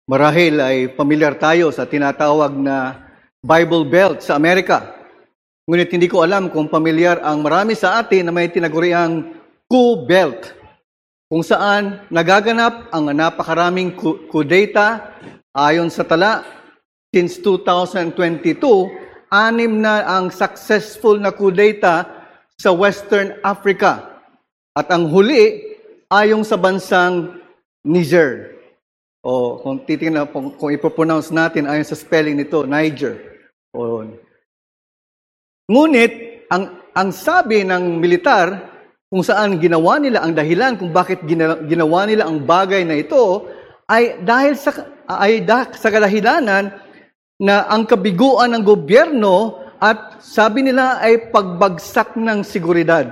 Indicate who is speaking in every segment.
Speaker 1: Marahil ay pamilyar tayo sa tinatawag na Bible Belt sa Amerika. Ngunit hindi ko alam kung pamilyar ang marami sa atin na may tinaguriang coup belt, kung saan nagaganap ang napakaraming kudeta. Ayon sa tala, since 2022, 6 na ang successful na kudeta sa Western Africa. At ang huli, ayon sa bansang Niger. O kung titingnan, kung ipopronounce natin ayon sa spelling nito, Niger. O, ngunit, ang sabi ng militar, kung saan ginawa nila ang dahilan kung bakit ginawa nila ang bagay na ito, ay dahil sa kadahilanan na ang kabiguan ng gobyerno at sabi nila ay pagbagsak ng seguridad.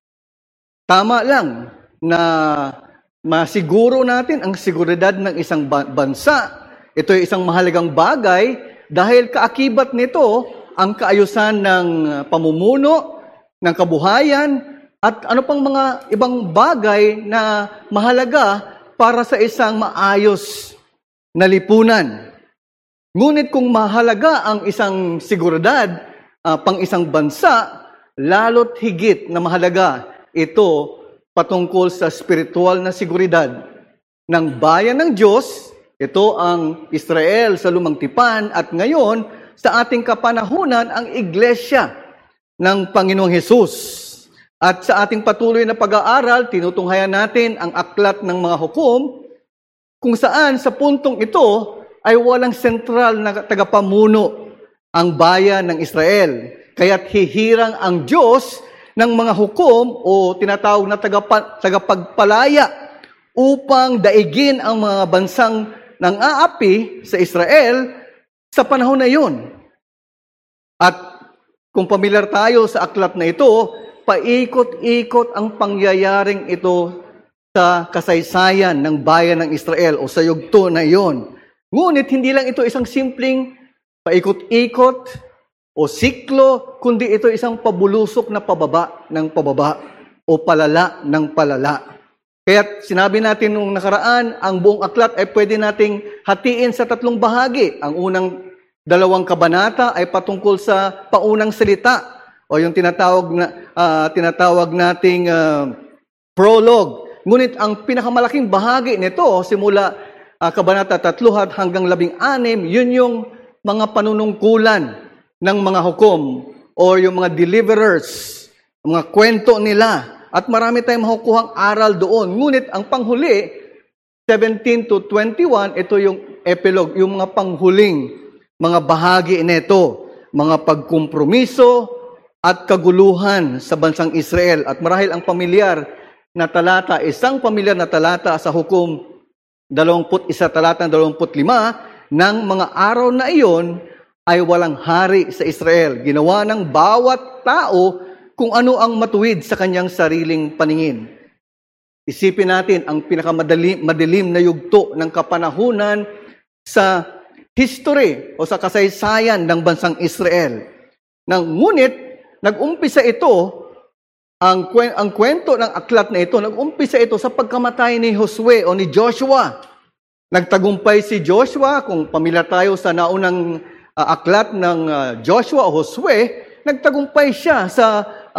Speaker 1: Tama lang na masiguro natin ang seguridad ng isang bansa. Ito ay isang mahalagang bagay dahil kaakibat nito ang kaayusan ng pamumuno, ng kabuhayan, at ano pang mga ibang bagay na mahalaga para sa isang maayos na lipunan. Ngunit kung mahalaga ang isang seguridad pang isang bansa, lalo't higit na mahalaga ito patungkol sa spiritual na seguridad ng bayan ng Diyos. Ito ang Israel sa Lumang Tipan at ngayon sa ating kapanahunan ang Iglesia ng Panginoong Hesus. At sa ating patuloy na pag-aaral, tinutunghayan natin ang aklat ng mga hukom kung saan sa puntong ito ay walang sentral na tagapamuno ang bayan ng Israel. Kaya't hihirang ang Diyos ng mga hukom o tinatawag na tagapagpalaya upang daigin ang mga bansang nang-aapi sa Israel sa panahon na iyon. At kung pamilyar tayo sa aklat na ito, paikot-ikot ang pangyayaring ito sa kasaysayan ng bayan ng Israel o sa yugto na iyon. Ngunit hindi lang ito isang simpleng paikot-ikot o siklo, kundi ito isang pabulusok na pababa ng pababa o palala ng palala. Kaya sinabi natin nung nakaraan, ang buong aklat ay pwede nating hatiin sa 3 bahagi. Ang unang 2 kabanata ay patungkol sa paunang salita o yung tinatawag nating prologue. Ngunit ang pinakamalaking bahagi nito, simula kabanata 3 hanggang 16, yun yung mga panunungkulan ng mga hukom o yung mga deliverers, mga kwento nila. At marami tayong makukuhang aral doon. Ngunit ang panghuli, 17 to 21, ito yung epilogue, yung mga panghuling mga bahagi nito, mga pagkompromiso at kaguluhan sa bansang Israel. At marahil ang pamilyar na talata, isang pamilyar na talata sa hukom 21 talatang 25, ng mga araw na iyon, ay walang hari sa Israel. Ginawa ng bawat tao kung ano ang matuwid sa kanyang sariling paningin. Isipin natin ang pinakamadilim na yugto ng kapanahunan sa history o sa kasaysayan ng bansang Israel. Ngunit, nag-umpisa ito, ang kwento ng aklat na ito, nag-umpisa ito sa pagkamatay ni Josue o ni Joshua. Nagtagumpay si Joshua, kung pamilyar tayo sa naunang aklat ng Joshua o Josue, nagtagumpay siya sa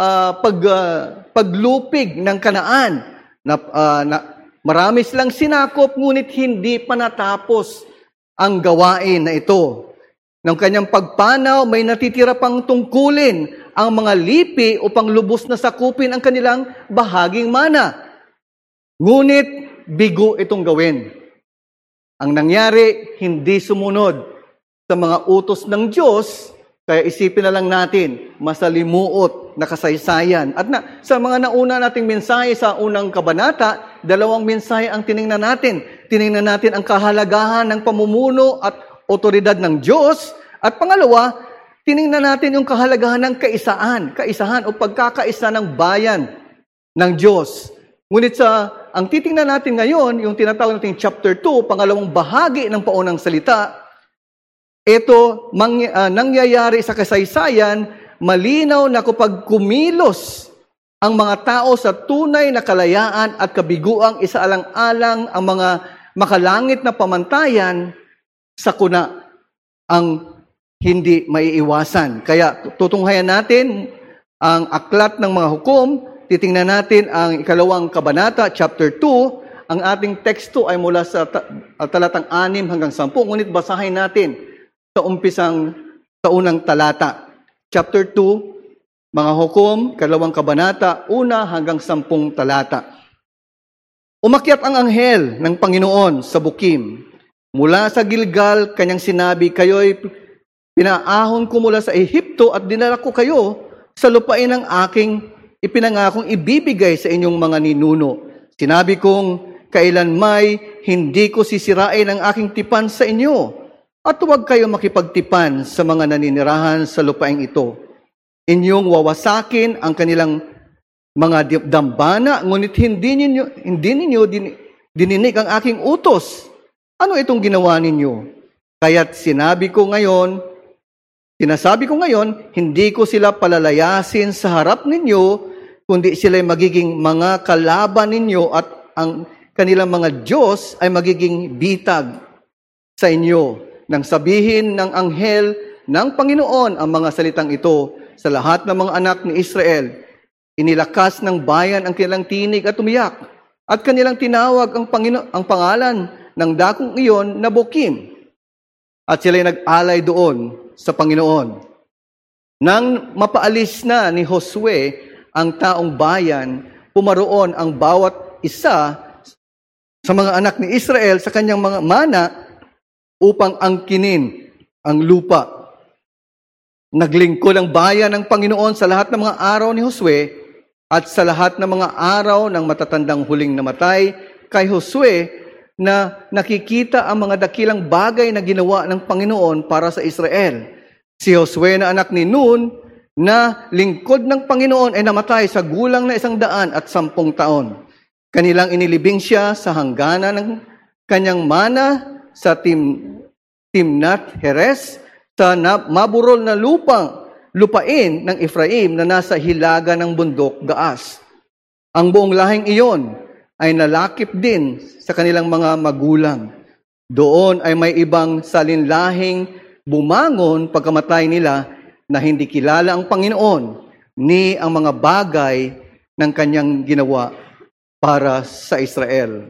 Speaker 1: paglupig ng Kanaan. Marami silang sinakop, ngunit hindi pa natapos ang gawain na ito. Ng kanyang pagpanaw, may natitira pang tungkulin ang mga lipi upang lubos na sakupin ang kanilang bahaging mana. Ngunit bigo itong gawin. Ang nangyari, hindi sumunod sa mga utos ng Diyos, kaya isipin na lang natin, masalimuot na kasaysayan. At sa mga nauna nating mensahe sa unang kabanata, 2 mensahe ang tiningnan natin. Tiningnan natin ang kahalagahan ng pamumuno at otoridad ng Diyos. At pangalawa, tiningnan natin yung kahalagahan ng kaisahan o pagkakaisa ng bayan ng Diyos. Ngunit ang titingnan natin ngayon, yung tinatawag natin chapter 2, pangalawang bahagi ng paunang salita, ito, nangyayari sa kasaysayan, malinaw na kapag kumilos ang mga tao sa tunay na kalayaan at kabiguang isaalang-alang ang mga makalangit na pamantayan, sakuna ang hindi maiiwasan. Kaya tutunghayan natin ang aklat ng mga hukom. Titingnan natin ang 2 kabanata, chapter 2. Ang ating teksto ay mula sa talatang 6 hanggang 10. Ngunit basahin natin sa umpisang sa unang talata. Chapter 2, mga hukom, 2 kabanata, 1 hanggang 10 talata. Umakyat ang anghel ng Panginoon sa bukim. Mula sa Gilgal, kanyang sinabi, kayo'y pinaahon ko mula sa Ehipto at dinala ko kayo sa lupain ng aking ipinangakong ibibigay sa inyong mga ninuno. Sinabi kong, kailanmay hindi ko sisirain ang aking tipan sa inyo at huwag kayo makipagtipan sa mga naninirahan sa lupaing ito. Inyong wawasakin ang kanilang mga dambana, ngunit hindi ninyo dininig ang aking utos. Ano itong ginawa ninyo? Kaya't sinasabi ko ngayon, hindi ko sila palalayasin sa harap ninyo, kundi sila'y magiging mga kalaban ninyo at ang kanilang mga Diyos ay magiging bitag sa inyo. Nang sabihin ng anghel ng Panginoon ang mga salitang ito sa lahat ng mga anak ni Israel, inilakas ng bayan ang kanilang tinig at umiyak, at kanilang tinawag ang pangalan ng dakong iyon na Bokim. At sila'y nag-alay doon sa Panginoon. Nang mapaalis na ni Josue ang taong bayan, pumaroon ang bawat isa sa mga anak ni Israel sa kanyang mga mana upang angkinin ang lupa. Naglingkod ang bayan ng Panginoon sa lahat ng mga araw ni Josue at sa lahat ng mga araw ng matatandang huling namatay kay Josue na nakikita ang mga dakilang bagay na ginawa ng Panginoon para sa Israel. Si Josue na anak ni Nun na lingkod ng Panginoon ay namatay sa gulang na 110 taon. Kanilang inilibing siya sa hangganan ng kanyang mana sa Timnath Heres sa maburol na lupain ng Ephraim na nasa hilaga ng bundok Gaas. Ang buong lahing iyon ay nalakip din sa kanilang mga magulang. Doon ay may ibang salinlahing bumangon pagkamatay nila na hindi kilala ang Panginoon ni ang mga bagay ng kanyang ginawa para sa Israel.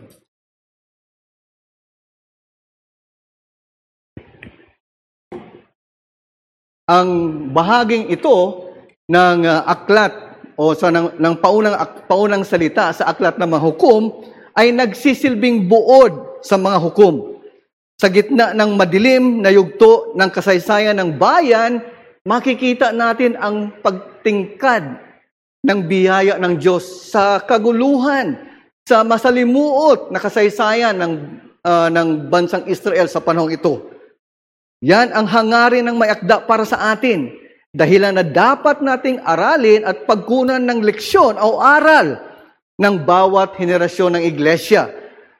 Speaker 1: Ang bahaging ito ng aklat o ng paunang salita sa aklat ng mga hukom ay nagsisilbing buod sa mga hukom. Sa gitna ng madilim na yugto ng kasaysayan ng bayan, makikita natin ang pagtingkad ng biyaya ng Diyos sa kaguluhan, sa masalimuot na kasaysayan ng bansang Israel sa panahong ito. Yan ang hangarin ng may akda para sa atin. Dahilan na dapat nating aralin at pagkunan ng leksyon o aral ng bawat henerasyon ng iglesia.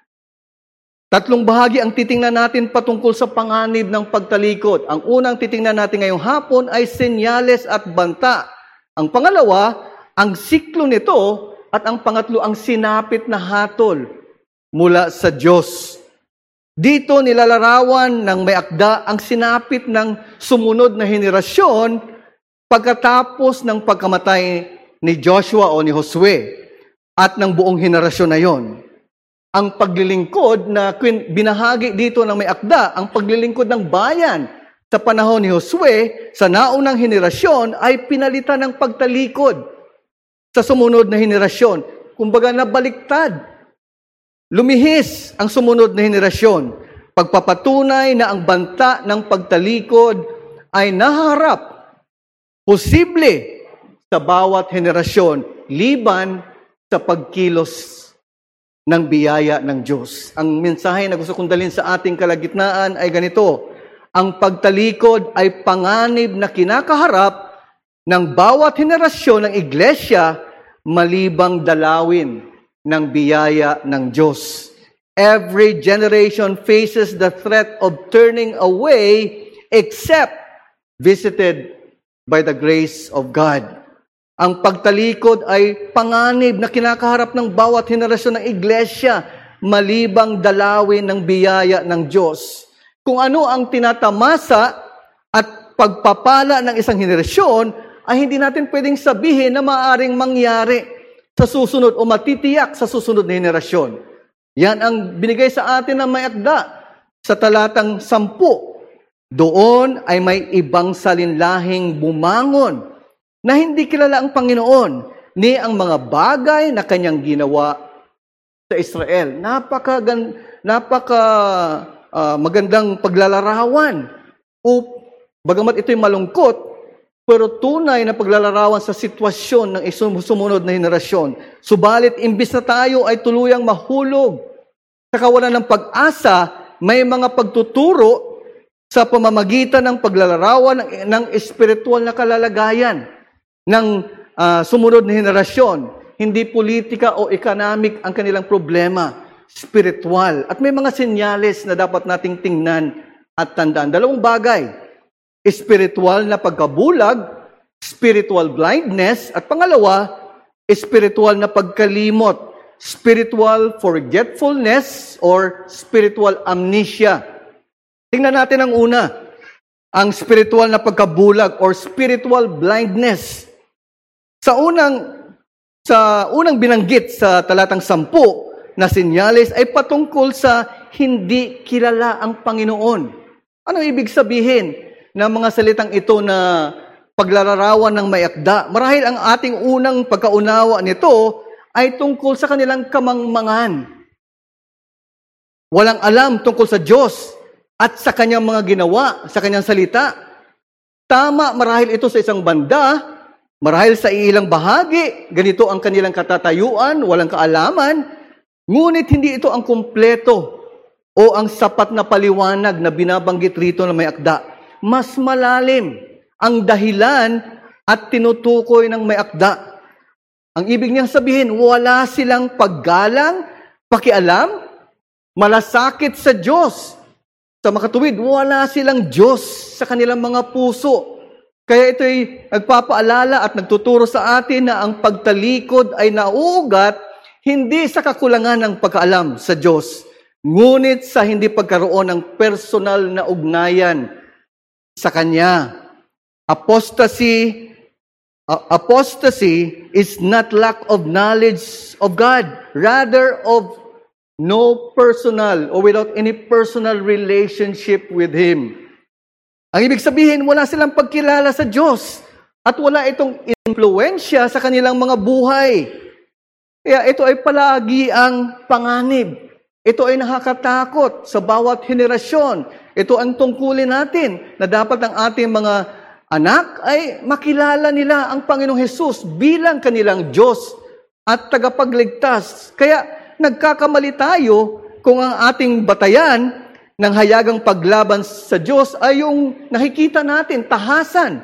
Speaker 1: 3 bahagi ang titingnan natin patungkol sa panganib ng pagtalikod. Ang unang titingnan natin ngayong hapon ay senyales at banta. Ang pangalawa, ang siklo nito, at ang pangatlo, ang sinapit na hatol mula sa Diyos. Dito nilalarawan ng may akda ang sinapit ng sumunod na henerasyon pagkatapos ng pagkamatay ni Joshua o ni Josue at ng buong henerasyon na yon. Ang paglilingkod na binahagi dito ng may akda, ang paglilingkod ng bayan sa panahon ni Josue sa naunang henerasyon ay pinalitan ng pagtalikod sa sumunod na henerasyon. Kumbaga nabaliktad. Lumihis ang sumunod na henerasyon. Pagpapatunay na ang banta ng pagtalikod ay naharap posible sa bawat henerasyon, liban sa pagkilos ng biyaya ng Diyos. Ang mensahe na gusto kong dalhin sa ating kalagitnaan ay ganito: ang pagtalikod ay panganib na kinakaharap ng bawat henerasyon ng iglesia malibang dalawin ng biyaya ng Diyos. Every generation faces the threat of turning away except visited by the grace of God. Ang pagtalikod ay panganib na kinakaharap ng bawat henerasyon ng iglesia malibang dalawin ng biyaya ng Diyos. kung ano ang tinatamasa at pagpapala ng isang henerasyon, ay hindi natin pwedeng sabihin na maaaring mangyari sa susunod o matitiyak sa susunod na henerasyon. Yan ang binigay sa atin ng may akda sa talatang 10. Doon ay may ibang salinlahing bumangon na hindi kilala ang Panginoon ni ang mga bagay na kanyang ginawa sa Israel. Magandang paglalarawan. Bagamat ito'y malungkot, pero tunay na paglalarawan sa sitwasyon ng sumunod na henerasyon. Subalit, imbis na tayo ay tuluyang mahulog sa kawalan ng pag-asa, may mga pagtuturo sa pamamagitan ng paglalarawan ng espiritual na kalalagayan ng sumunod na henerasyon. Hindi politika o economic ang kanilang problema, spiritual. At may mga senyales na dapat nating tingnan at tandaan. Dalawang bagay, spiritual na pagkabulag, spiritual blindness, at pangalawa, spiritual na pagkalimot, spiritual forgetfulness or spiritual amnesia. Tingnan natin ang una, ang spiritual na pagkabulag or spiritual blindness. Sa unang binanggit sa talatang 10 na senyales ay patungkol sa hindi kilala ang Panginoon. Ano ibig sabihin ng mga salitang ito na paglalarawan ng may akda? Marahil ang ating unang pagkaunawa nito ay tungkol sa kanilang kamangmangan. Walang alam tungkol sa Diyos at sa kanyang mga ginawa, sa kanyang salita. Tama marahil ito sa isang banda, marahil sa ilang bahagi, ganito ang kanilang katatayuan, walang kaalaman, ngunit hindi ito ang kumpleto o ang sapat na paliwanag na binabanggit rito ng may akda. Mas malalim ang dahilan at tinutukoy ng may akda. Ang ibig niyang sabihin, wala silang paggalang, pakialam, malasakit sa Diyos. Sa makatuwid, wala silang Diyos sa kanilang mga puso. Kaya ito'y nagpapaalala at nagtuturo sa atin na ang pagtalikod ay nauugat hindi sa kakulangan ng pagkaalam sa Diyos, ngunit sa hindi pagkaroon ng personal na ugnayan sa Kanya. Apostasy is not lack of knowledge of God, rather of no personal or without any personal relationship with Him. Ang ibig sabihin, wala silang pagkilala sa Diyos at wala itong impluensya sa kanilang mga buhay. Kaya ito ay palagi ang panganib. Ito ay nakakatakot sa bawat henerasyon. Ito ang tungkulin natin na dapat ang ating mga anak ay makilala nila ang Panginoong Hesus bilang kanilang Diyos at tagapagligtas. Kaya nagkakamali tayo kung ang ating batayan ng hayagang paglaban sa Diyos ay yung nakikita natin, tahasan.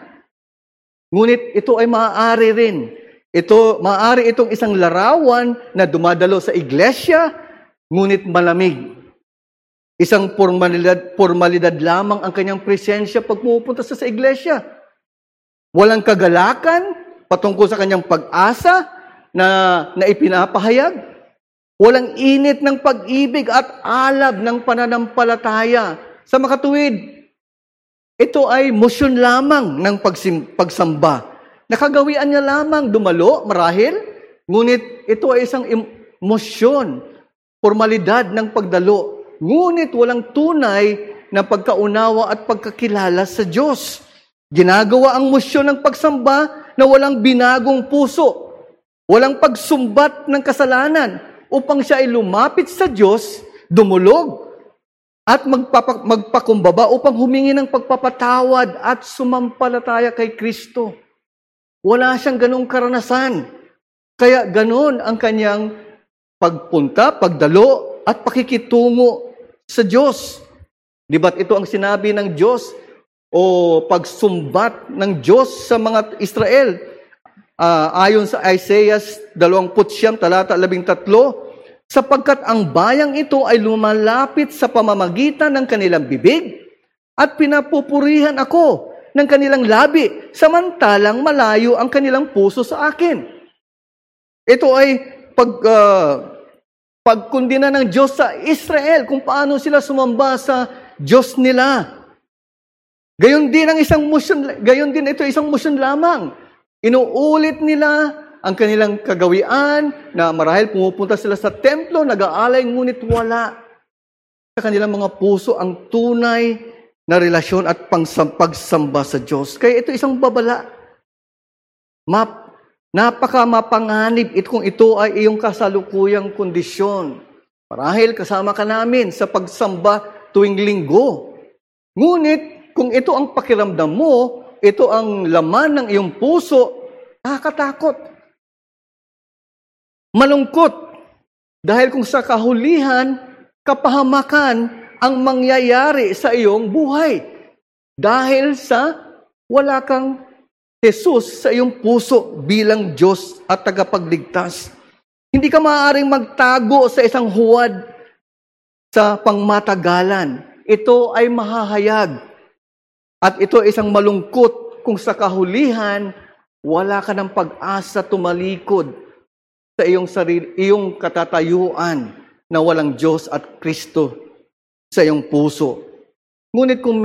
Speaker 1: Ngunit ito ay maaari rin. Maaari itong isang larawan na dumadalo sa iglesia, ngunit malamig. Isang formalidad lamang ang kanyang presensya pag pumupunta sa iglesia. Walang kagalakan patungkol sa kanyang pag-asa na ipinapahayag. Walang init ng pag-ibig at alab ng pananampalataya. Sa makatuwid, ito ay motion lamang ng pagsamba. Nakagawian niya lamang dumalo, marahil, ngunit ito ay isang emosyon, formalidad ng pagdalo. Ngunit walang tunay na pagkaunawa at pagkakilala sa Diyos. Ginagawa ang motion ng pagsamba na walang binagong puso, walang pagsumbat ng kasalanan, upang siya ay lumapit sa Diyos, dumulog, at magpakumbaba upang humingi ng pagpapatawad at sumampalataya kay Kristo. Wala siyang ganong karanasan. Kaya ganon ang kanyang pagpunta, pagdalo, at pakikitungo sa Diyos. Di ba't ito ang sinabi ng Diyos o pagsumbat ng Diyos sa mga Israel? Ayon sa Isaiah 20, talata 13, sapagkat ang bayang ito ay lumalapit sa pamamagitan ng kanilang bibig at pinapupurihan ako ng kanilang labi, samantalang malayo ang kanilang puso sa akin. Ito ay pagkundina ng Diyos sa Israel kung paano sila sumamba sa Diyos nila. Gayon din isang musyon lamang. Inuulit nila ang kanilang kagawian na marahil pumupunta sila sa templo, nag-aalay, ngunit wala sa kanilang mga puso ang tunay na relasyon at pagsamba sa Diyos. Kaya ito isang babala. Napaka-mapanganib kung ito ay iyong kasalukuyang kondisyon. Marahil kasama ka namin sa pagsamba tuwing linggo. Ngunit kung ito ang pakiramdam mo, ito ang laman ng iyong puso, nakakatakot. Malungkot. Dahil kung sa kahulihan, kapahamakan ang mangyayari sa iyong buhay. Dahil sa wala kang Jesus sa iyong puso bilang Diyos at tagapagligtas. Hindi ka maaaring magtago sa isang huwad sa pangmatagalan. Ito ay mahahayag. At ito ay isang malungkot kung sa kahulihan, wala ka ng pag-asa tumalikod sa iyong katatayuan na walang Diyos at Kristo sa iyong puso. Ngunit kung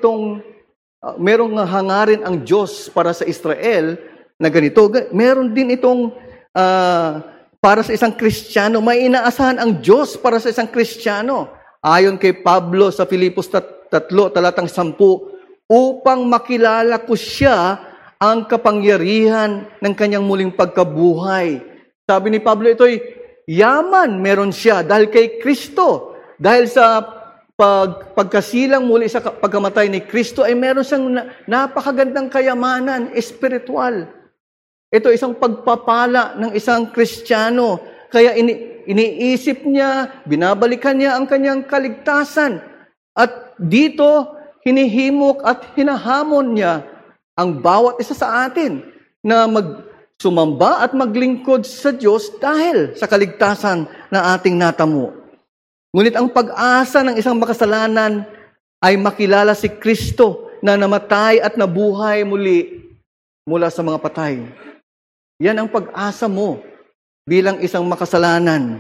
Speaker 1: merong hangarin ang Diyos para sa Israel na ganito, meron din itong para sa isang Kristiyano. May inaasahan ang Diyos para sa isang Kristiyano. Ayon kay Pablo sa Filipos 3, talatang 10, upang makilala ko siya ang kapangyarihan ng kanyang muling pagkabuhay. Sabi ni Pablo, ito'y yaman meron siya dahil kay Kristo. Dahil sa pagkasilang muli sa pagkamatay ni Kristo ay meron siyang napakagandang kayamanan, espiritual. Ito isang pagpapala ng isang Kristiyano. Kaya iniisip niya, binabalikan niya ang kanyang kaligtasan. At dito, hinihimok at hinahamon niya ang bawat isa sa atin na sumamba at maglingkod sa Diyos dahil sa kaligtasan na ating natamo. Ngunit ang pag-asa ng isang makasalanan ay makilala si Kristo na namatay at nabuhay muli mula sa mga patay. Yan ang pag-asa mo bilang isang makasalanan.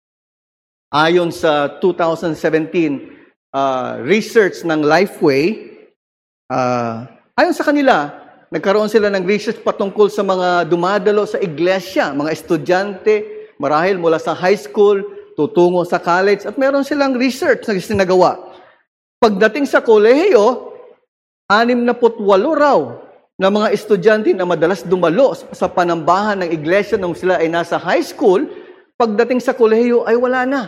Speaker 1: Ayon sa 2017 research ng Lifeway, ayon sa kanila, nagkaroon sila ng research patungkol sa mga dumadalo sa iglesia, mga estudyante, marahil mula sa high school, tutungo sa college, at meron silang research na sinagawa. Pagdating sa kolehiyo, 68 raw na mga estudyante na madalas dumalo sa panambahan ng iglesia nung sila ay nasa high school, pagdating sa kolehiyo ay wala na.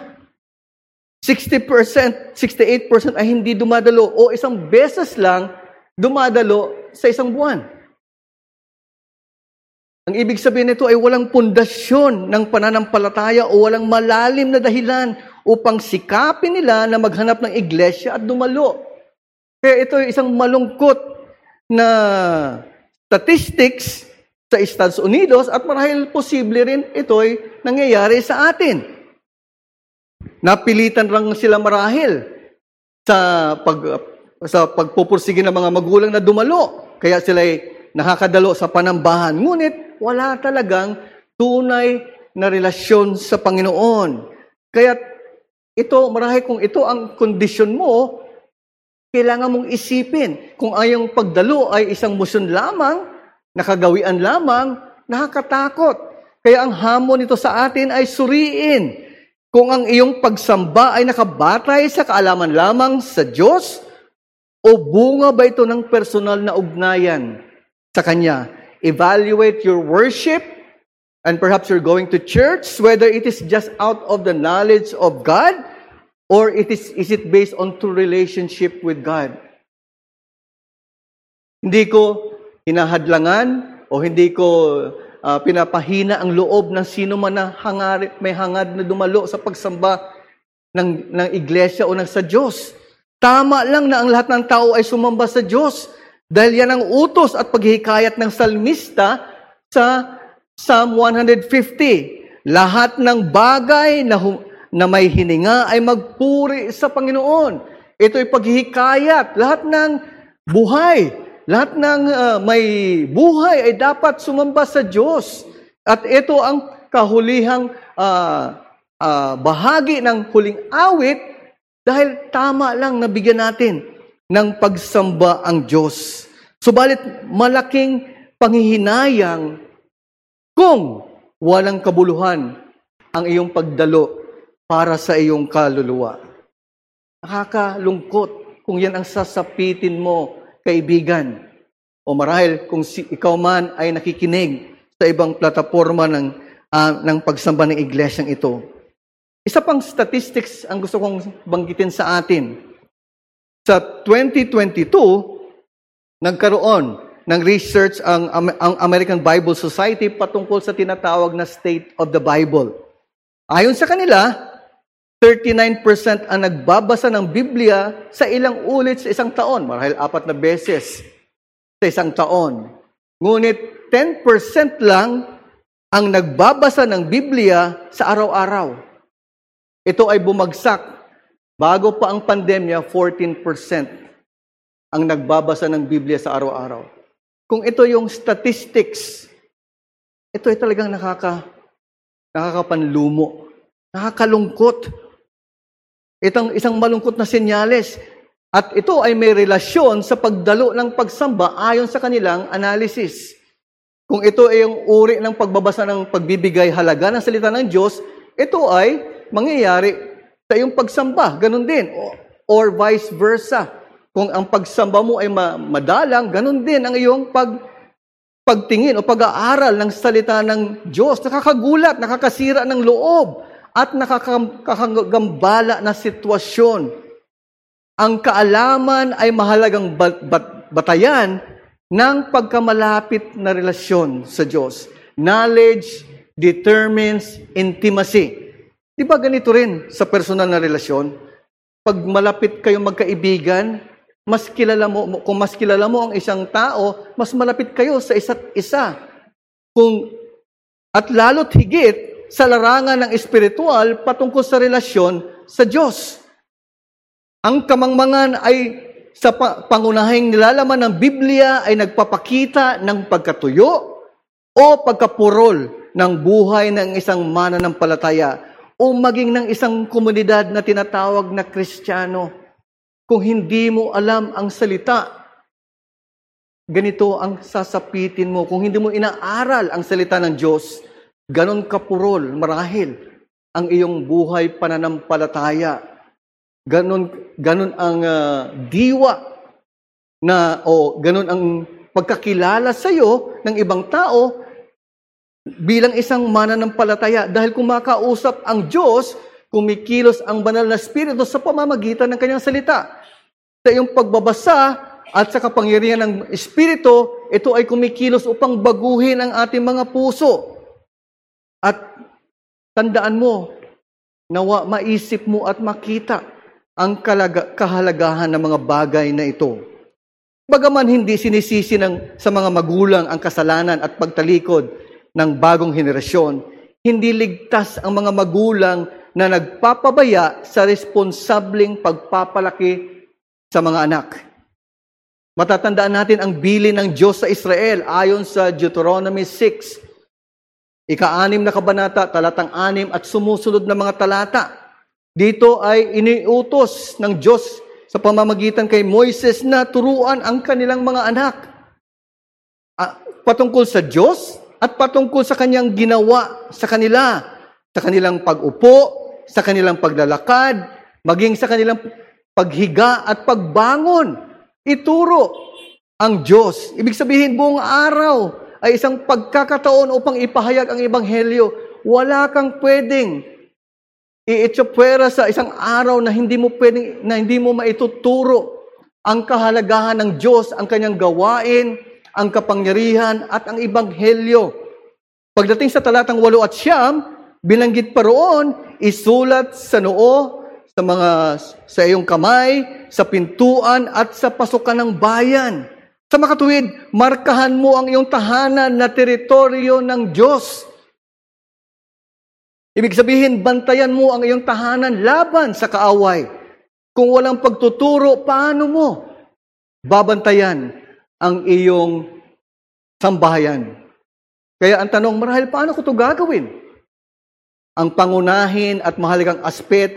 Speaker 1: 60%, 68% ay hindi dumadalo o isang beses lang dumadalo sa isang buwan. Ang ibig sabihin nito ay walang pundasyon ng pananampalataya o walang malalim na dahilan upang sikapin nila na maghanap ng iglesia at dumalo. Kaya ito ay isang malungkot na statistics sa Estados Unidos at marahil posible rin ito ay nangyayari sa atin. Napilitan lang sila marahil sa pagpupursige ng mga magulang na dumalo. Kaya sila ay nakakadalo sa panambahan. Ngunit wala talagang tunay na relasyon sa Panginoon. Kaya ito, marahil kung ito ang kondisyon mo, kailangan mong isipin kung ayong pagdalo ay isang musyon lamang, nakagawian lamang, nakakatakot. Kaya ang hamon nito sa atin ay suriin kung ang iyong pagsamba ay nakabatay sa kaalaman lamang sa Diyos o bunga ba ito ng personal na ugnayan sa Kanya. Evaluate your worship and perhaps you're going to church, whether it is just out of the knowledge of God or is it based on true relationship with God. Hindi ko hinahadlangan o hindi ko pinapahina ang loob ng sino man na may hangad na dumalo sa pagsamba ng iglesia o sa Diyos. Tama lang na ang lahat ng tao ay sumamba sa Diyos dahil yan ang utos at paghihikayat ng salmista sa Psalm 150. Lahat ng bagay na may hininga ay magpuri sa Panginoon. Ito ay paghihikayat. Lahat ng buhay, lahat ng may buhay ay dapat sumamba sa Diyos. At ito ang kahulihang bahagi ng huling awit Dahil tama lang nabigyan natin ng pagsamba ang Diyos. Subalit malaking panghihinayang kung walang kabuluhan ang iyong pagdalo para sa iyong kaluluwa. Nakakalungkot kung yan ang sasapitin mo, kaibigan. O marahil kung ikaw man ay nakikinig sa ibang plataforma ng pagsamba ng iglesyang ito. Isa pang statistics ang gusto kong banggitin sa atin. Sa 2022, nagkaroon ng research ang American Bible Society patungkol sa tinatawag na State of the Bible. Ayon sa kanila, 39% ang nagbabasa ng Biblia sa ilang ulit sa isang taon. Marahil 4 na beses sa isang taon. Ngunit 10% lang ang nagbabasa ng Biblia sa araw-araw. Ito ay bumagsak. Bago pa ang pandemya, 14% ang nagbabasa ng Biblia sa araw-araw. Kung ito yung statistics, ito ay talagang nakakapanlumo, nakakalungkot. Itong isang malungkot na senyales. At ito ay may relasyon sa pagdalo ng pagsamba ayon sa kanilang analysis. Kung ito ay yung uri ng pagbabasa ng pagbibigay halaga ng salita ng Diyos, ito ay mangyayari sa iyong pagsamba. Ganon din. Or vice versa. Kung ang pagsamba mo ay madalang, ganon din ang iyong pagtingin o pag-aaral ng salita ng Diyos. Nakakagulat, nakakasira ng loob, at nakakagambala na sitwasyon. Ang kaalaman ay mahalagang batayan ng pagkamalapit na relasyon sa Diyos. Knowledge determines intimacy. Di ba ganito rin sa personal na relasyon? Pag malapit kayong magkaibigan, kung mas kilala mo ang isang tao, mas malapit kayo sa isa't isa. At lalo't higit sa larangan ng espiritual patungkol sa relasyon sa Diyos. Ang kamangmangan ay sa pangunahing nilalaman ng Biblia ay nagpapakita ng pagkatuyo o pagkapurol ng buhay ng isang mananampalataya o maging ng isang komunidad na tinatawag na Kristiyano. Kung hindi mo alam ang salita, ganito ang sasapitin mo. Kung hindi mo inaaral ang salita ng Diyos, ganon kapurol, marahil, ang iyong buhay pananampalataya. Ganon ang diwa ganon ang pagkakilala sa iyo ng ibang tao bilang isang mananampalataya. Dahil kung makausap ang Diyos, kumikilos ang banal na Espiritu sa pamamagitan ng kanyang salita. Sa iyong pagbabasa at sa kapangyarihan ng Espiritu, ito ay kumikilos upang baguhin ang ating mga puso. At tandaan mo, nawa maisip mo at makita ang kahalagahan ng mga bagay na ito. Bagaman hindi sinisisi sa mga magulang ang kasalanan at pagtalikod ng bagong henerasyon, hindi ligtas ang mga magulang na nagpapabaya sa responsableng pagpapalaki sa mga anak. Matatandaan natin ang bilin ng Diyos sa Israel ayon sa Deuteronomy 6, ika-6 na kabanata, talatang 6 at sumusunod na mga talata. Dito ay iniutos ng Diyos sa pamamagitan kay Moises na turuan ang kanilang mga anak patungkol sa Diyos at patungkol sa kanyang ginawa sa kanila, sa kanilang pag-upo, sa kanilang paglalakad, maging sa kanilang paghiga at pagbangon. Ituro ang Diyos. Ibig sabihin, buong araw ay isang pagkakataon upang ipahayag ang Ebanghelyo. Wala kang pwedeng iitsapwera sa isang araw na hindi mo maituturo ang kahalagahan ng Diyos, ang kanyang gawain, ang kapangyarihan at ang Ebanghelyo. Pagdating sa talatang 8 at 9, binanggit pa roon, isulat sa noo, sa iyong kamay, sa pintuan at sa pasukan ng bayan. Sa makatuwid, markahan mo ang iyong tahanan na teritoryo ng Diyos. Ibig sabihin, bantayan mo ang iyong tahanan laban sa kaaway. Kung walang pagtuturo, paano mo babantayan ang iyong sambahayan? Kaya ang tanong, marahil paano ko ito gagawin? Ang pangunahin at mahalagang aspeto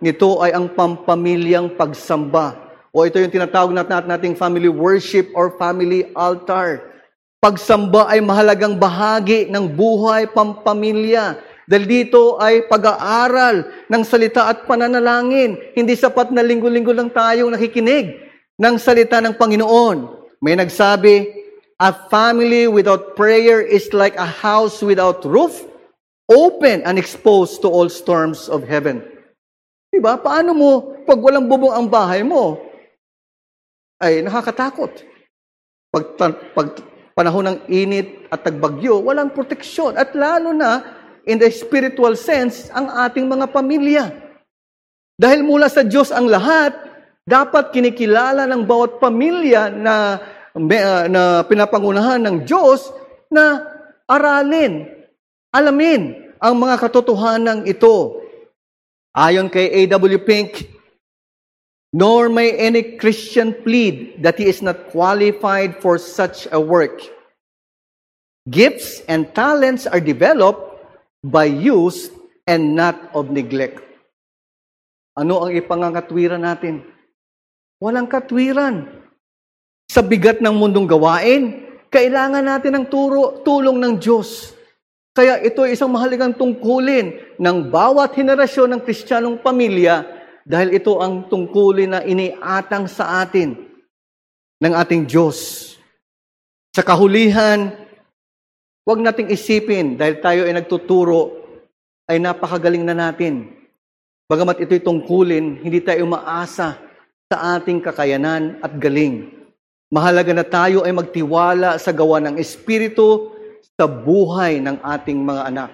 Speaker 1: nito ay ang pampamilyang pagsamba. O ito yung tinatawag nating family worship or family altar. Pagsamba ay mahalagang bahagi ng buhay pampamilya. Dahil dito ay pag-aaral ng salita at pananalangin. Hindi sapat na linggo-linggo lang tayong nakikinig ng salita ng Panginoon. May nagsabi, a family without prayer is like a house without roof, open and exposed to all storms of heaven. Diba? Paano mo, pag walang bubong ang bahay mo, ay nakakatakot. Pag panahon ng init at tagbagyo, walang proteksyon. At lalo na, in the spiritual sense, ang ating mga pamilya. Dahil mula sa Diyos ang lahat, dapat kinikilala ng bawat pamilya na pinapangunahan ng Diyos na aralin, alamin ang mga katotohanan ito. Ayon kay A.W. Pink, nor may any Christian plead that he is not qualified for such a work. Gifts and talents are developed by use and not of neglect. Ano ang ipangangakatwiran natin? Walang katwiran. Sa bigat ng mundong gawain, kailangan natin ng tulong ng Diyos. Kaya ito ay isang mahalagang tungkulin ng bawat henerasyon ng Kristiyanong pamilya dahil ito ang tungkulin na iniatang sa atin ng ating Diyos. Sa kahulihan, huwag nating isipin dahil tayo ay nagtuturo ay napakagaling na natin. Bagamat ito'y tungkulin, hindi tayo umaasa sa ating kakayanan at galing. Mahalaga na tayo ay magtiwala sa gawa ng Espiritu sa buhay ng ating mga anak.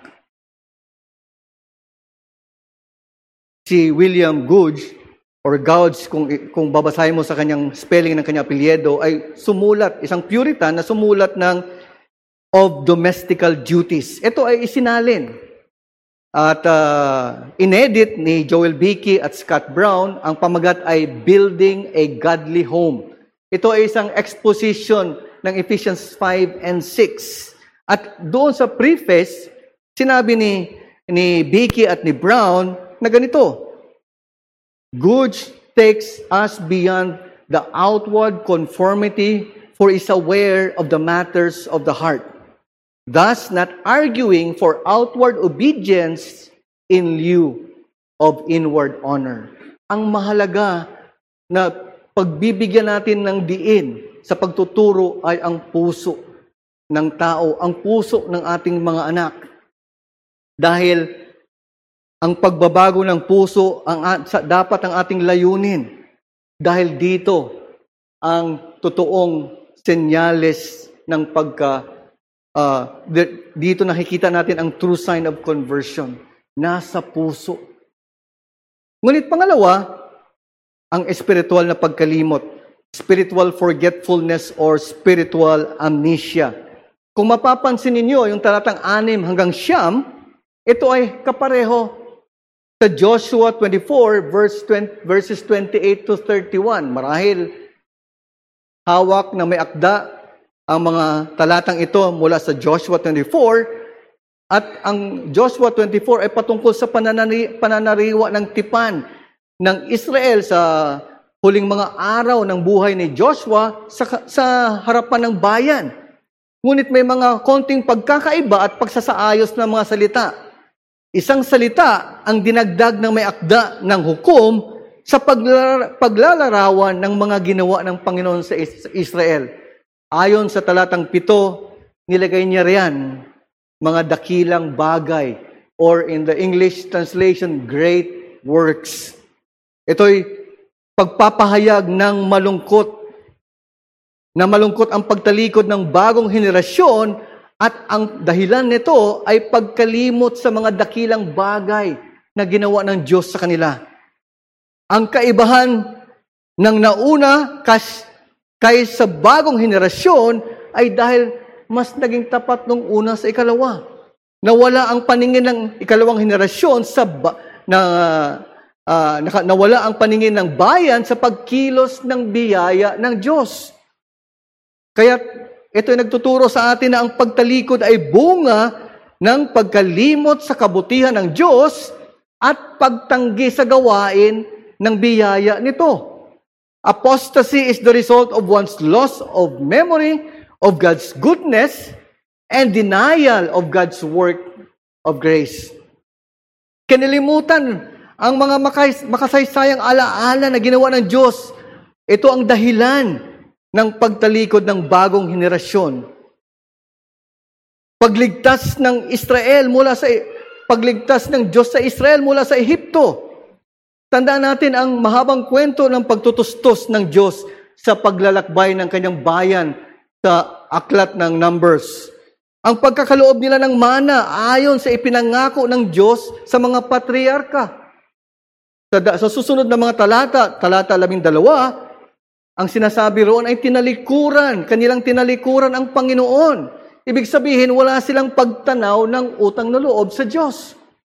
Speaker 1: Si William Gouge, or Gouge, kung babasahin mo sa kanyang spelling ng kanyang apelyido, ay sumulat, isang Puritan na sumulat ng Of Domestical Duties. Ito ay isinalin. At inedit ni Joel Beeke at Scott Brown, ang pamagat ay Building a Godly Home. Ito ay isang exposition ng Ephesians 5 and 6. At doon sa preface, sinabi ni Beeke at ni Brown na ganito, Gouge takes us beyond the outward conformity for is aware of the matters of the heart, thus not arguing for outward obedience in lieu of inward honor. Ang mahalaga na pagbibigyan natin ng diin sa pagtuturo ay ang puso ng tao, ang puso ng ating mga anak. Dahil ang pagbabago ng puso dapat ang ating layunin. Dahil dito ang totoong senyales ng dito nakikita natin ang true sign of conversion. Nasa puso. Ngunit pangalawa, ang espiritual na pagkalimot. Spiritual forgetfulness or spiritual amnesia. Kung mapapansin ninyo, yung talatang 6 hanggang 9, ito ay kapareho sa Joshua 24, verses 28 to 31. Marahil, hawak na may akda ang mga talatang ito mula sa Joshua 24, at ang Joshua 24 ay patungkol sa pananariwa ng tipan ng Israel sa huling mga araw ng buhay ni Joshua sa harapan ng bayan. Ngunit may mga konting pagkakaiba at pagsasaayos ng mga salita. Isang salita ang dinagdag ng may akda ng hukom sa paglalarawan ng mga ginawa ng Panginoon sa Israel. Ayon sa talatang 7, nilagay niya riyan mga dakilang bagay, or in the English translation, great works. Ito'y pagpapahayag ng malungkot, na malungkot ang pagtalikod ng bagong henerasyon, at ang dahilan nito ay pagkalimot sa mga dakilang bagay na ginawa ng Diyos sa kanila. Ang kaibahan ng nauna kaysa bagong henerasyon ay dahil mas naging tapat nung una sa ikalawa. Nawala ang paningin ng ikalawang henerasyon nawala ang paningin ng bayan sa pagkilos ng biyaya ng Diyos. Kaya ito ay nagtuturo sa atin na ang pagtalikod ay bunga ng pagkalimot sa kabutihan ng Diyos at pagtanggi sa gawain ng biyaya nito. Apostasy is the result of one's loss of memory of God's goodness and denial of God's work of grace. Kinalimutan ang mga makasaysayang alaala na ginawa ng Diyos. Ito ang dahilan ng pagtalikod ng bagong henerasyon. Pagligtas ng Diyos sa Israel mula sa Ehipto. Tandaan natin ang mahabang kwento ng pagtutustos ng Diyos sa paglalakbay ng kanyang bayan sa aklat ng Numbers. Ang pagkakaloob nila ng mana ayon sa ipinangako ng Diyos sa mga patriarka. Sa susunod na mga talata 12, ang sinasabi roon ay kanilang tinalikuran ang Panginoon. Ibig sabihin, wala silang pagtanaw ng utang na loob sa Diyos.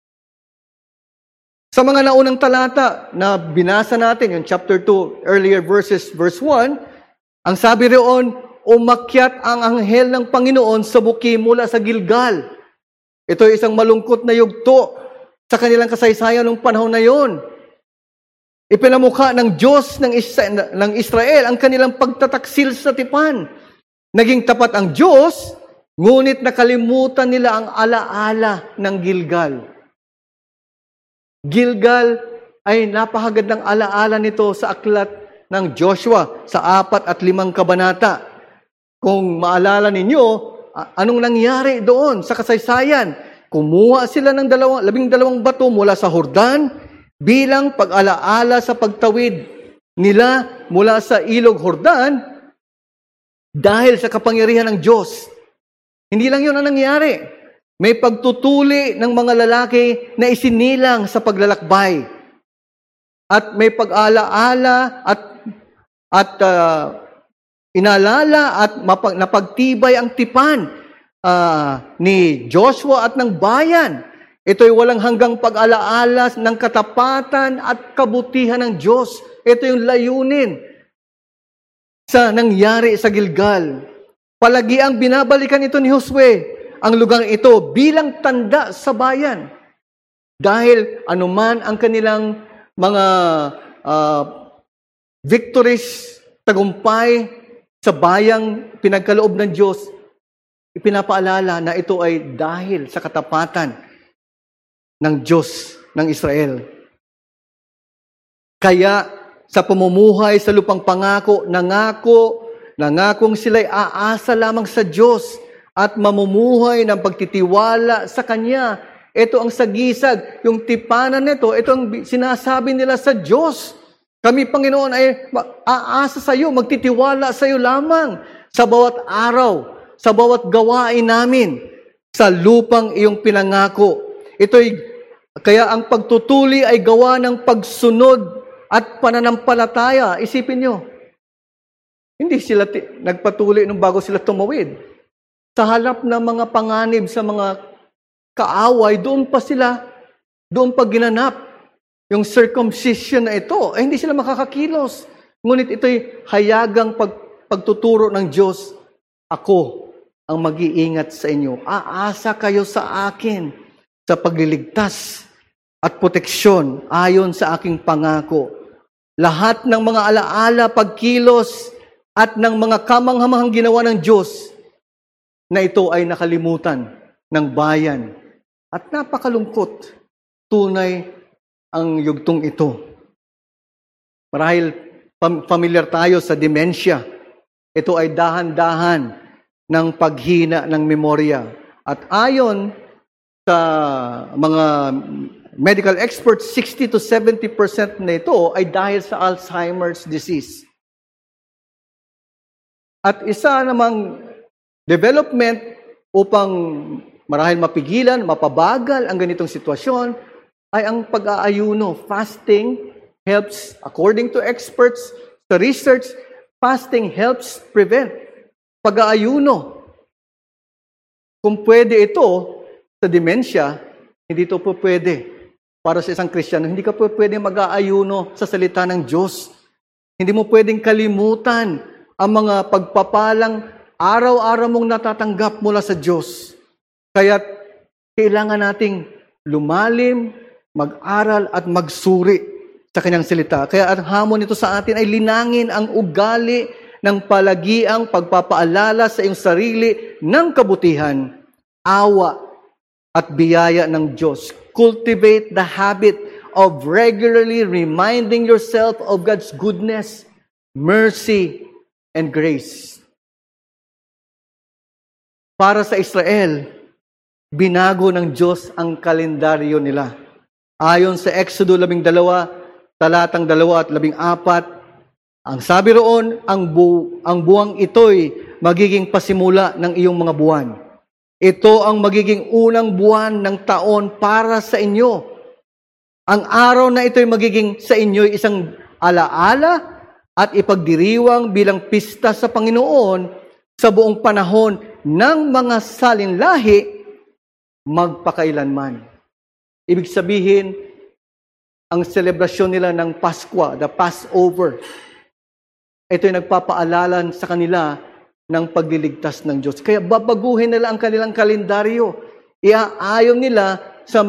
Speaker 1: Sa mga naunang talata na binasa natin, yung chapter 2, earlier verse 1, ang sabi roon, umakyat ang anghel ng Panginoon sa buki mula sa Gilgal. Ito ay isang malungkot na yugto sa kanilang kasaysayan ng panahon na yon. Ipinamukha ng Diyos ng Israel ang kanilang pagtataksil sa tipan. Naging tapat ang Diyos, ngunit nakalimutan nila ang alaala ng Gilgal. Gilgal ay napahagad ng alaala nito sa aklat ng Joshua sa 4 at 5 kabanata. Kung maalala ninyo, anong nangyari doon sa kasaysayan? Kumuha sila ng 12 bato mula sa Jordan bilang pag-alaala sa pagtawid nila mula sa ilog Jordan dahil sa kapangyarihan ng Diyos. Hindi lang yun ang nangyari. May pagtutuli ng mga lalaki na isinilang sa paglalakbay. At may pag-alaala at inalala at napagtibay ang tipan ni Joshua at ng bayan. Ito'y walang hanggang pag-alaala ng katapatan at kabutihan ng Diyos. Ito yung layunin sa nangyari sa Gilgal. Palagi ang binabalikan ito ni Josue, ang lugar ito bilang tanda sa bayan. Dahil anuman ang kanilang mga victories, tagumpay sa bayang pinagkaloob ng Diyos, ipinapaalala na ito ay dahil sa katapatan ng Diyos ng Israel. Kaya sa pamumuhay sa lupang pangako, nangakong sila'y aasa lamang sa Diyos at mamumuhay ng pagtitiwala sa Kanya. Ito ang sagisag, yung tipanan nito, ito ang sinasabi nila sa Diyos. Kami, Panginoon, ay aasa sa iyo, magtitiwala sa iyo lamang sa bawat araw, sa bawat gawain namin, sa lupang iyong pinangako. Kaya ang pagtutuli ay gawa ng pagsunod at pananampalataya. Isipin nyo, hindi sila nagpatuli nung bago sila tumawid. Sa halap ng mga panganib sa mga kaaway, doon pa ginanap yung circumcision na ito. Ay hindi sila makakakilos. Ngunit ito'y hayagang pagtuturo ng Diyos. Ako ang mag-iingat sa inyo. Aasa kayo sa akin sa pagliligtas at proteksyon ayon sa aking pangako. Lahat ng mga alaala, pagkilos, at ng mga kamanghamahang ginawa ng Diyos na ito ay nakalimutan ng bayan. At napakalungkot, tunay ang yugtong ito. Marahil familiar tayo sa dementia. Ito ay dahan-dahan ng paghina ng memorya. At ayon sa mga medical experts, 60 to 70% na ito ay dahil sa Alzheimer's disease. At isa namang development upang marahil mapigilan, mapabagal ang ganitong sitwasyon ay ang pag-aayuno. Fasting helps, according to experts, sa research, fasting helps prevent pag-aayuno. Kung pwede ito sa dementia, hindi ito po pwede para sa isang Kristiyano. Hindi ka po pwede mag-aayuno sa salita ng Diyos. Hindi mo pwedeng kalimutan ang mga pagpapalang araw-araw mong natatanggap mula sa Diyos. Kaya kailangan nating lumalim mag-aral at magsuri sa kanyang salita. Kaya ang hamon nito sa atin ay linangin ang ugali ng palagiang pagpapaalala sa iyong sarili ng kabutihan, awa at biyaya ng Diyos. Cultivate the habit of regularly reminding yourself of God's goodness, mercy, and grace. Para sa Israel, binago ng Diyos ang kalendaryo nila. Ayon sa Exodo 12, talatang 2 at 14, ang sabi roon, ang buwang ito'y magiging pasimula ng iyong mga buwan. Ito ang magiging unang buwan ng taon para sa inyo. Ang araw na ito'y magiging sa inyo isang alaala at ipagdiriwang bilang pista sa Panginoon sa buong panahon ng mga salinlahi magpakailanman. Ibig sabihin, ang selebrasyon nila ng Paskwa, the Passover, ito'y nagpapaalala sa kanila ng pagliligtas ng Diyos. Kaya babaguhin nila ang kanilang kalendaryo. Iaayon nila sa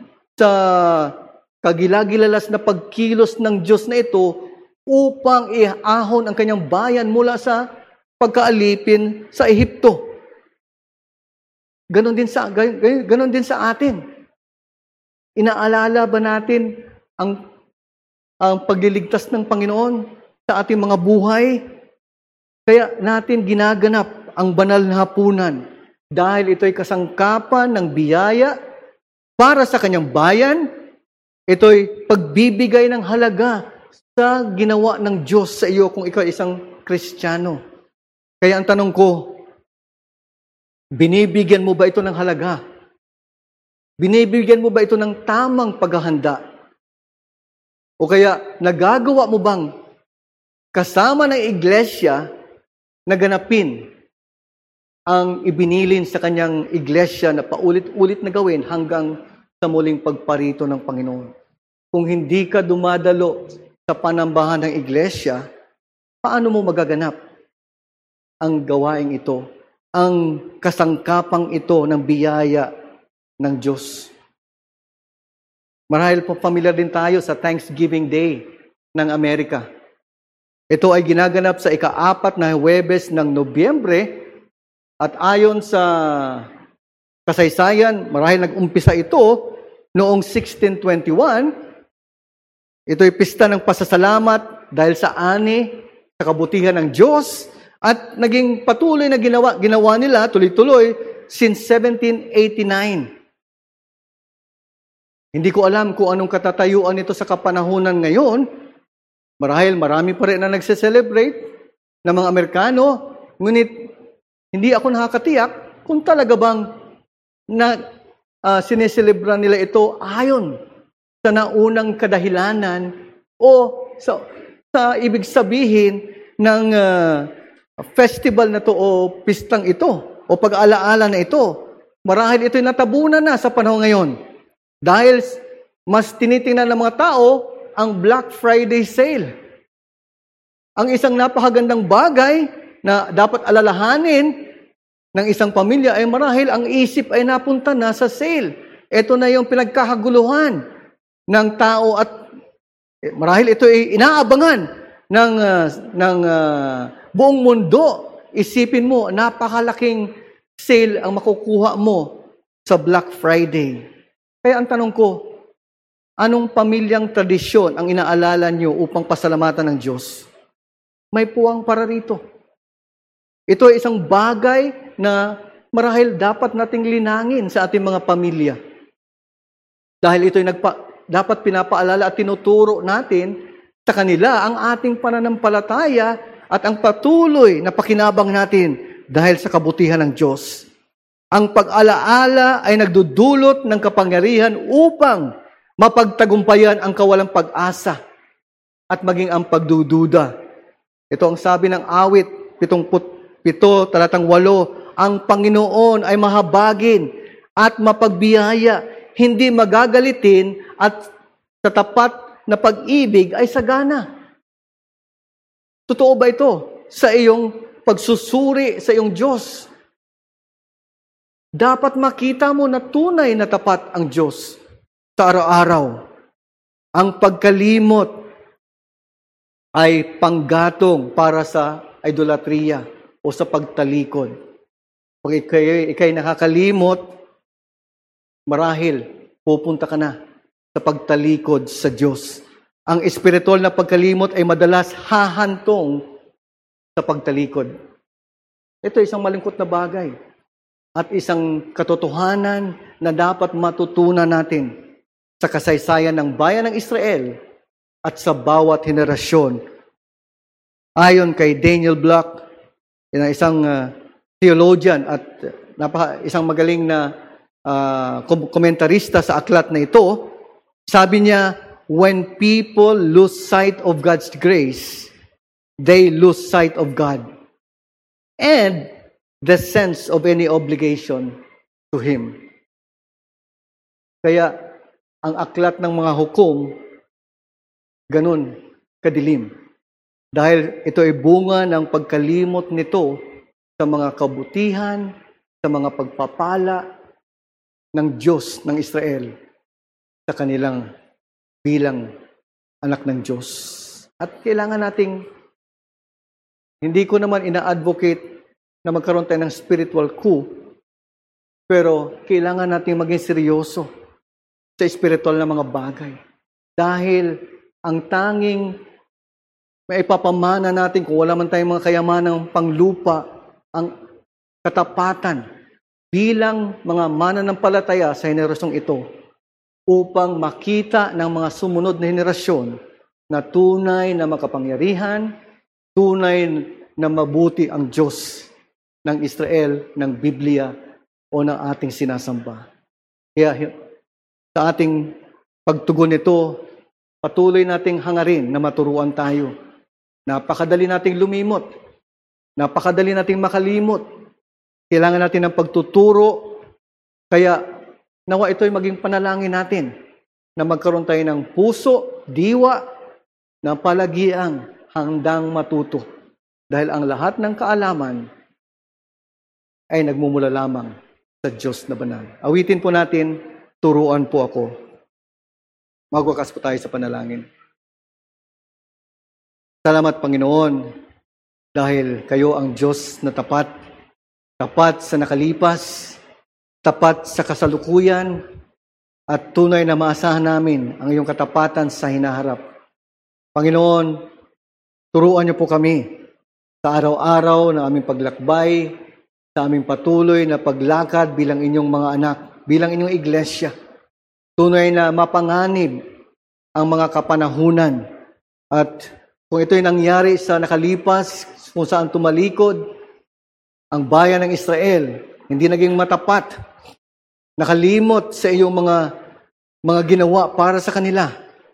Speaker 1: kagilagilalas na pagkilos ng Diyos na ito upang iahon ang kanyang bayan mula sa pagkaalipin sa Ehipto. Ganon din sa atin. Inaalala ba natin ang pagliligtas ng Panginoon sa ating mga buhay? Kaya natin ginaganap ang banal na hapunan dahil ito'y kasangkapan ng biyaya para sa kanyang bayan. Ito'y pagbibigay ng halaga sa ginawa ng Diyos sa iyo kung ikaw isang Kristiyano. Kaya ang tanong ko, binibigyan mo ba ito ng halaga? Binibigyan mo ba ito ng tamang paghahanda? O kaya nagagawa mo bang kasama ng iglesia na ganapin ang ibinilin sa kanyang iglesia na paulit-ulit na gawin hanggang sa muling pagparito ng Panginoon? Kung hindi ka dumadalo sa panambahan ng iglesia, paano mo magaganap ang gawaing ito, ang kasangkapang ito ng biyaya ng Diyos? Marahil po familiar din tayo sa Thanksgiving Day ng Amerika. Ito ay ginaganap sa ika-4 na Huwebes ng Nobyembre at ayon sa kasaysayan, marahil nag-umpisa ito noong 1621. Ito'y pista ng pasasalamat dahil sa ani, sa kabutihan ng Diyos, at naging patuloy na ginawa nila, tuloy-tuloy, since 1789. Hindi ko alam kung anong katatayuan nito sa kapanahunan ngayon. Marahil marami pa rin na nagse-celebrate ng mga Amerikano, ngunit hindi ako nakakatiyak kung talaga bang sineselebra nila ito ayon sa naunang kadahilanan o sa ibig sabihin ng festival na to o pistang ito o pag-alaala na ito. Marahil ito'y natabunan na sa panahon ngayon dahil mas tinitingnan ng mga tao ang Black Friday sale. Ang isang napakagandang bagay na dapat alalahanin ng isang pamilya ay marahil ang isip ay napunta na sa sale. Ito na yung pinagkakaguluhan ng tao at marahil ito ay inaabangan ng buong mundo. Isipin mo, napakalaking sale ang makukuha mo sa Black Friday. Kaya ang tanong ko, anong pamilyang tradisyon ang inaalala nyo upang pasalamatan ng Diyos? May puwang para rito. Ito ay isang bagay na marahil dapat nating linangin sa ating mga pamilya. Dahil ito ay dapat pinapaalala at tinuturo natin sa kanila ang ating pananampalataya at ang patuloy na pakinabang natin dahil sa kabutihan ng Diyos. Ang pag-alaala ay nagdudulot ng kapangyarihan upang mapagtagumpayan ang kawalang pag-asa at maging ang pagdududa. Ito ang sabi ng awit 77, talatang 8, ang Panginoon ay mahabagin at mapagbiyaya, hindi magagalitin at sa tapat na pag-ibig ay sagana. Totoo ba ito sa iyong pagsusuri sa iyong Diyos? Dapat makita mo na tunay na tapat ang Diyos. sa araw-araw. Ang pagkalimot ay panggatong para sa idolatriya o sa pagtalikod. Pag ikay nakakalimot, marahil pupunta ka na sa pagtalikod sa Diyos. Ang espiritual na pagkalimot ay madalas hahantong sa pagtalikod. Ito ay isang malungkot na bagay at isang katotohanan na dapat matutunan natin sa kasaysayan ng bayan ng Israel at sa bawat henerasyon. Ayon kay Daniel Block, isang theologian at isang magaling na komentarista sa aklat na ito, sabi niya, when people lose sight of God's grace, they lose sight of God and the sense of any obligation to Him. Kaya, ang aklat ng mga hukom, ganun, kadilim. Dahil ito ay bunga ng pagkalimot nito sa mga kabutihan, sa mga pagpapala ng Diyos ng Israel sa kanilang bilang anak ng Diyos. At kailangan nating, hindi ko naman ina-advocate na magkaroon tayo ng spiritual coup, pero kailangan nating maging seryoso sa spiritual na mga bagay. Dahil ang tanging maipapamana natin kung wala man tayong mga kayamanang panglupa, ang katapatan bilang mga mananampalataya sa henerasyong ito upang makita ng mga sumunod na henerasyon na tunay na makapangyarihan, tunay na mabuti ang Diyos ng Israel, ng Biblia o ng ating sinasamba. Kaya sa ating pagtugon nito, patuloy nating hangarin na maturuan tayo. Napakadali nating lumimot. Napakadali nating makalimot. Kailangan natin ng pagtuturo. Kaya nawa ito'y maging panalangin natin na magkaroon tayo ng puso, diwa, na palagiang handang matuto. Dahil ang lahat ng kaalaman ay nagmumula lamang sa Diyos na banal. Awitin po natin, turuan po ako. Magwakas po tayo sa panalangin. Salamat, Panginoon, dahil kayo ang Diyos na tapat. Tapat sa nakalipas, tapat sa kasalukuyan, at tunay na maasahan namin ang iyong katapatan sa hinaharap. Panginoon, turuan niyo po kami sa araw-araw na aming paglakbay, sa aming patuloy na paglakad bilang inyong mga anak, bilang inyong iglesia. Tunay na mapanganib ang mga kapanahunan. At kung ito'y nangyari sa nakalipas, kung saan tumalikod, ang bayan ng Israel, hindi naging matapat, nakalimot sa iyong mga ginawa para sa kanila.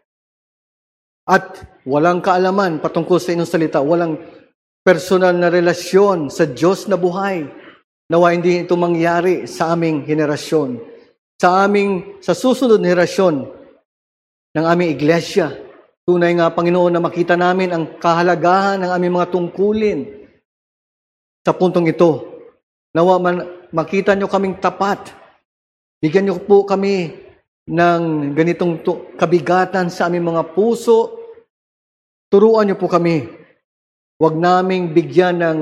Speaker 1: At walang kaalaman patungkol sa inyong salita, walang personal na relasyon sa Diyos na buhay. Nawa hindi ito mangyari sa aming henerasyon. Sa susunod na henerasyon ng aming iglesia. Tunay nga, Panginoon, na makita namin ang kahalagahan ng aming mga tungkulin sa puntong ito. Nawa makita nyo kaming tapat. Bigyan nyo po kami ng ganitong kabigatan sa aming mga puso. Turuan nyo po kami. Huwag naming bigyan ng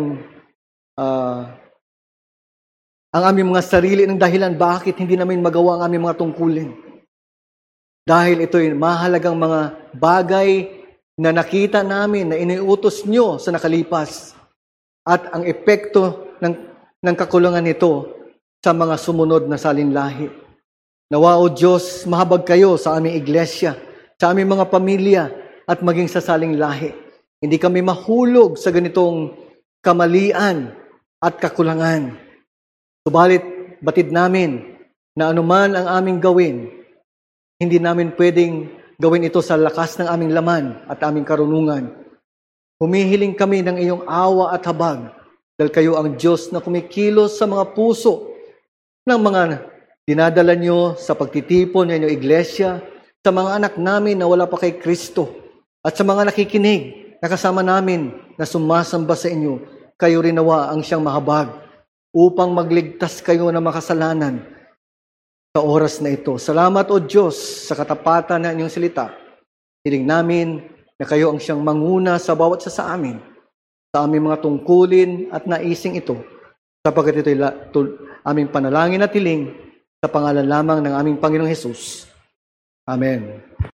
Speaker 1: ang aming mga sarili ng dahilan bakit hindi namin magawa ang aming mga tungkulin. Dahil ito'y mahalagang mga bagay na nakita namin na iniutos nyo sa nakalipas. At ang epekto ng kakulangan nito sa mga sumunod na salinlahi. Nawa o Diyos, mahabag kayo sa aming iglesia, sa aming mga pamilya, at maging sa salinlahi. Hindi kami mahulog sa ganitong kamalian at kakulangan. Subalit, batid namin na anuman ang aming gawin, hindi namin pwedeng gawin ito sa lakas ng aming laman at aming karunungan. Humihiling kami ng iyong awa at habag dahil kayo ang Diyos na kumikilos sa mga puso ng mga dinadala nyo sa pagtitipon ng inyong iglesia, sa mga anak namin na wala pa kay Kristo, at sa mga nakikinig na kasama namin na sumasamba sa inyo, kayo rin nawa ang siyang mahabag upang magligtas kayo ng makasalanan. sa oras na ito. Salamat o Diyos sa katapatan ng inyong salita. Hiling namin na kayo ang siyang manguna sa bawat isa sa amin, sa aming mga tungkulin at naising ito, sapagkat ito'y aming panalangin at hiling sa pangalan lamang ng aming Panginoong Hesus. Amen.